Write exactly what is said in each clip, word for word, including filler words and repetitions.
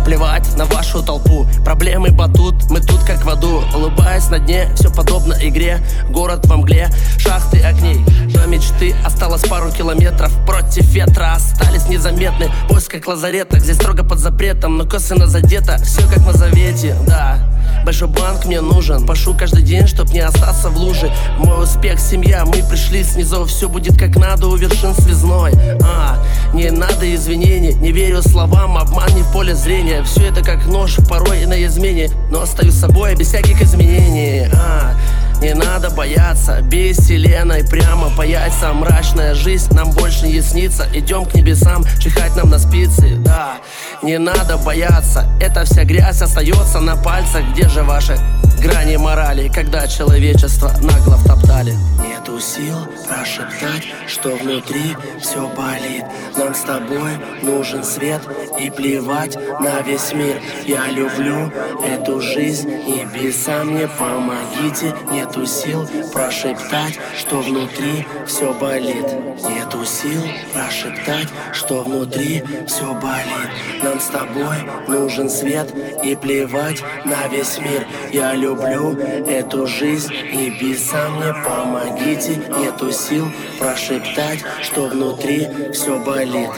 Плевать на вашу толпу, проблемы батут, мы тут как в аду. Улыбаясь на дне, все подобно игре. Город во мгле, шахты огней. До мечты осталось пару километров. Против ветра остались незаметны. Поиск как лазареток, здесь строго под запретом, но косвенно задето, все как на завете, да. Большой банк мне нужен, пашу каждый день, чтоб не остаться в луже. Мой успех, семья, мы пришли снизу. Все будет как надо, у вершин связной. А, не надо извинений, не верю словам, обман не в поле зрения. Все это как нож, порой и на измене, но остаюсь собой без всяких изменений. А, не надо бояться, бей вселенной прямо по яйцам. Мрачная жизнь нам больше не снится. Идем к небесам, чихать нам на спицы, да. Не надо бояться, эта вся грязь остается на пальцах. Где же ваши грани морали, когда человечество нагло втоптали? Нету сил прошептать, что внутри все болит. Нам с тобой нужен свет и плевать на весь мир. Я люблю эту жизнь, небеса мне помогите. Нету сил прошептать, что внутри все болит. Нету сил прошептать, что внутри все болит. Нам с тобой нужен свет и плевать на весь мир. Я люблю эту жизнь, небеса мне помогите. Нету сил прошептать, что внутри все болит.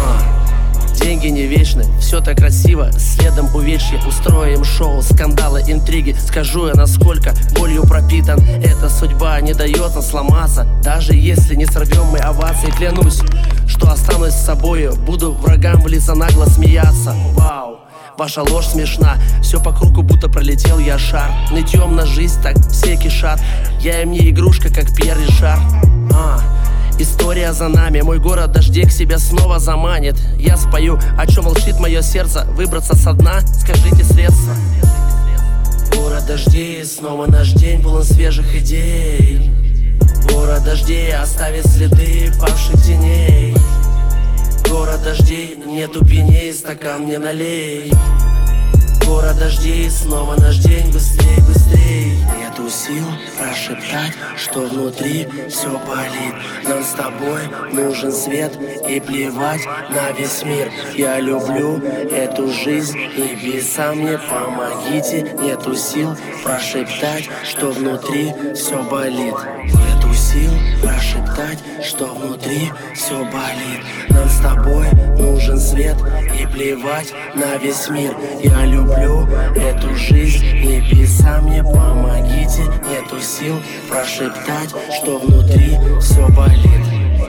Деньги не вечны, все так красиво, следом увечья. Устроим шоу, скандалы, интриги. Скажу я, насколько болью пропитан. Эта судьба не дает нам сломаться. Даже если не сорвем мы овации, клянусь, что останусь с собою. Буду врагам в лица нагло смеяться. Вау, ваша ложь смешна, все по кругу, будто пролетел я шар. Нытьем на жизнь так все кишат. Я им не игрушка, как Пьер Ришар. А, история за нами, мой город дождей к себе снова заманит. Я спою, о чем молчит мое сердце. Выбраться со дна, скажите средства. Город дождей, снова наш день полон свежих идей. Город дождей оставит следы павших теней. Город дождей, нету пеней, стакан мне налей. Город дождей, снова наш день, быстрей, быстрей. Нету сил прошептать, что внутри все болит. Нам с тобой нужен свет и плевать на весь мир. Я люблю эту жизнь, небеса мне помогите. Нету сил прошептать, что внутри все болит. Нету сил прошептать, что внутри все болит. Нам с тобой нужен свет и плевать на весь мир. Я люблю эту жизнь, небеса мне помогите. Нету сил прошептать, что внутри все болит.